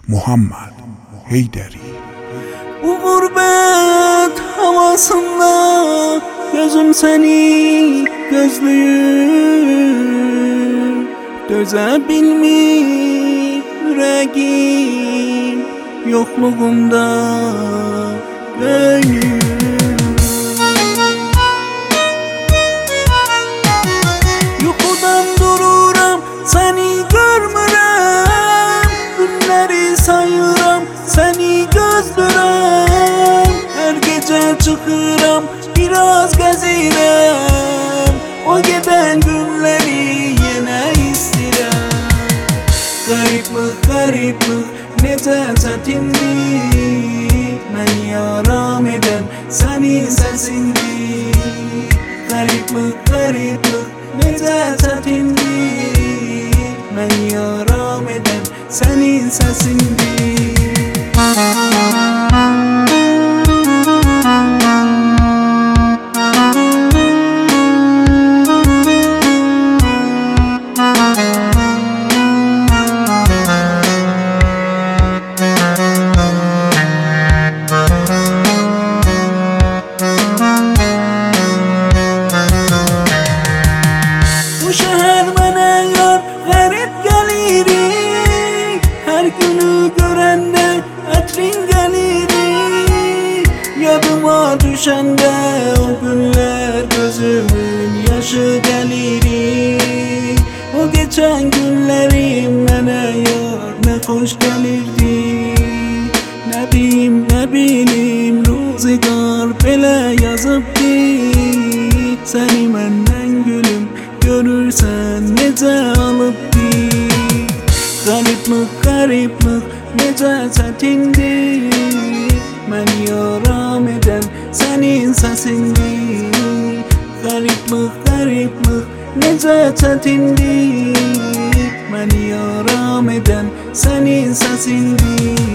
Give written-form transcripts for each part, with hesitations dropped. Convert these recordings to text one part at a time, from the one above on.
Muhammed Heyderi. Bu gurbet havasında gözüm seni gözlüyüm. Dözebilmiş yüreğim yokluğunda gönlüm. Yuxudan dururam, seni görmürəm. Günləri sayıram, seni gözlürəm. Hər gecə çıxıram, biraz gəzirəm. O gedən günləri yenə istirəm. Qəriblik, necə çətindir. Məni yaram edən sənin səsindir. Qəriblik, necə çətindir. Məni yaram edən sənin səsindir. Bu şəhər mənə yar qərib gəlir. Hər günü görəndə ətrin gəlir. Yadıma düşəndə o günlər gözümün yaşı gəlir. O geçən günlərim mənə yar nə xoş gəlirdi. Nə bilim ruzigar belə yazıbdı. Səni məndən gülüm görürsən necə alıbdı. Qəriblik, necə çətindir. Məni yaram edən sənin səsindir. Qəriblik, necə çətindir. Məni yaram edən sənin səsindir.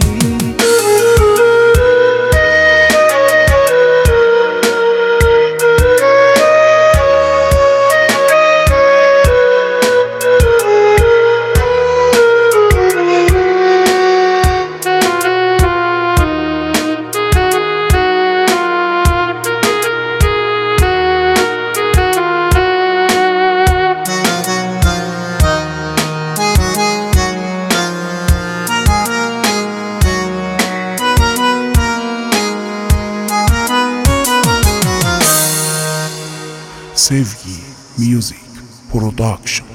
Sevgi Music Production.